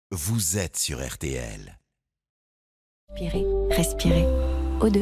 Vous êtes sur RTL. Respirez, respirez. O2.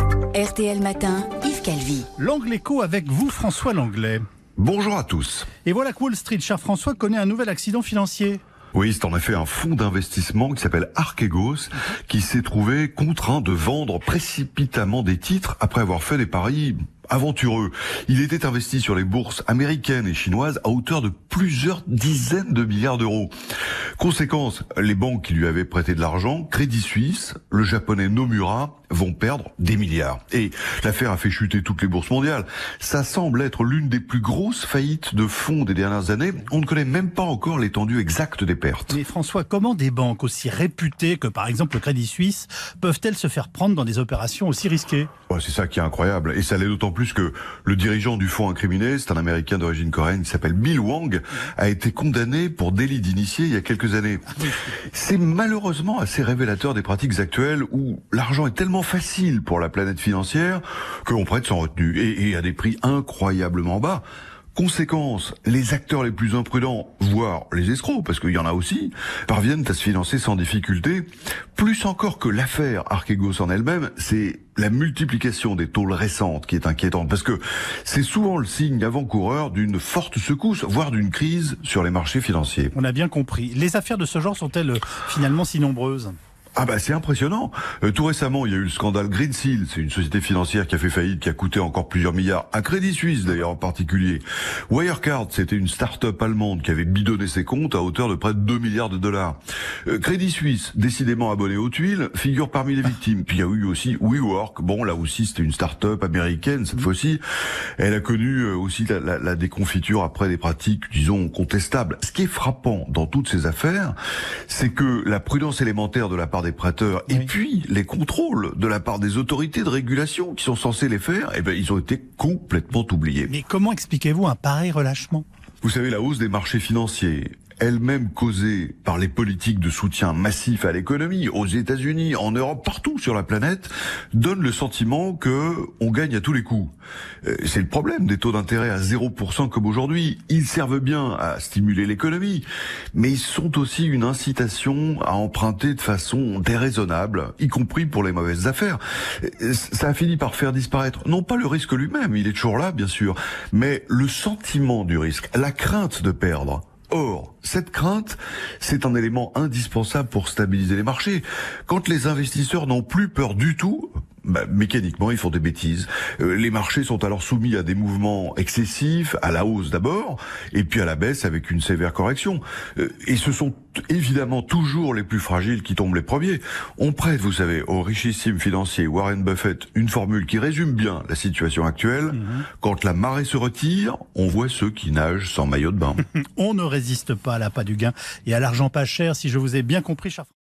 RTL Matin, Yves Calvi. L'Angle Écho avec vous, François Langlais. Bonjour à tous. Et voilà que Wall Street, cher François, connaît un nouvel accident financier. Oui, c'est en effet un fonds d'investissement qui s'appelle Archegos qui s'est trouvé contraint de vendre précipitamment des titres après avoir fait des paris aventureux. Il était investi sur les bourses américaines et chinoises à hauteur de plusieurs dizaines de milliards d'euros. Conséquence, les banques qui lui avaient prêté de l'argent, Crédit Suisse, le japonais Nomura, vont perdre des milliards. Et l'affaire a fait chuter toutes les bourses mondiales. Ça semble être l'une des plus grosses faillites de fonds des dernières années. On ne connaît même pas encore l'étendue exacte des pertes. Mais François, comment des banques aussi réputées que par exemple le Crédit Suisse peuvent-elles se faire prendre dans des opérations aussi risquées ? Ouais, c'est ça qui est incroyable. Et ça l'est d'autant plus que le dirigeant du fonds incriminé, c'est un Américain d'origine coréenne qui s'appelle Bill Hwang, a été condamné pour délit d'initié il y a quelques années. C'est malheureusement assez révélateur des pratiques actuelles où l'argent est tellement facile pour la planète financière qu'on prête sans retenue et à des prix incroyablement bas. Conséquence, les acteurs les plus imprudents, voire les escrocs, parce qu'il y en a aussi, parviennent à se financer sans difficulté. Plus encore que l'affaire Archegos en elle-même, c'est la multiplication des taules récentes qui est inquiétante, parce que c'est souvent le signe avant-coureur d'une forte secousse, voire d'une crise sur les marchés financiers. On a bien compris. Les affaires de ce genre sont-elles finalement si nombreuses ? Ah bah c'est impressionnant. Tout récemment, il y a eu le scandale Greensill, c'est une société financière qui a fait faillite, qui a coûté encore plusieurs milliards, à Crédit Suisse d'ailleurs en particulier. Wirecard, c'était une start-up allemande qui avait bidonné ses comptes à hauteur de près de 2 milliards de dollars. Crédit Suisse, décidément abonné aux tuiles, figure parmi les victimes. Puis il y a eu aussi WeWork, bon là aussi c'était une start-up américaine cette fois-ci. Elle a connu aussi la déconfiture après des pratiques, disons, contestables. Ce qui est frappant dans toutes ces affaires, c'est que la prudence élémentaire de la part des prêteurs et puis les contrôles de la part des autorités de régulation qui sont censées les faire, eh ben, ils ont été complètement oubliés. Mais comment expliquez-vous un pareil relâchement ? Vous savez, la hausse des marchés financiers, elle-même causée par les politiques de soutien massif à l'économie, aux États-Unis, en Europe, partout sur la planète, donne le sentiment que on gagne à tous les coups. C'est le problème des taux d'intérêt à 0% comme aujourd'hui. Ils servent bien à stimuler l'économie, mais ils sont aussi une incitation à emprunter de façon déraisonnable, y compris pour les mauvaises affaires. Ça a fini par faire disparaître, non pas le risque lui-même, il est toujours là bien sûr, mais le sentiment du risque, la crainte de perdre. Or, cette crainte, c'est un élément indispensable pour stabiliser les marchés. Quand les investisseurs n'ont plus peur du tout, mécaniquement, ils font des bêtises. Les marchés sont alors soumis à des mouvements excessifs, à la hausse d'abord, et puis à la baisse avec une sévère correction. Et ce sont évidemment toujours les plus fragiles qui tombent les premiers. On prête, vous savez, au richissime financier Warren Buffett une formule qui résume bien la situation actuelle. Quand la marée se retire, on voit ceux qui nagent sans maillot de bain. On ne résiste pas à l'appât du gain et à l'argent pas cher, si je vous ai bien compris, cher